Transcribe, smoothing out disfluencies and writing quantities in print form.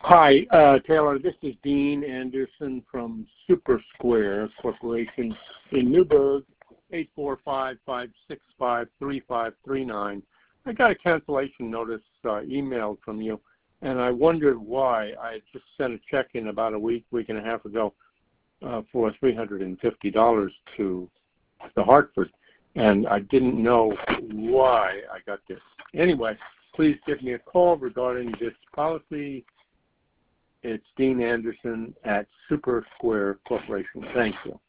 Hi, Taylor. This is Dean Anderson from Super Square Corporation in Newburgh, 845-565-3539. I got a cancellation notice emailed from you, and I wondered why. I had just sent a check in about a week and a half ago for $350 to the Hartford, and I didn't know why I got this. Anyway, please give me a call regarding this policy. It's Dean Anderson at Super Square Corporation. Thank you.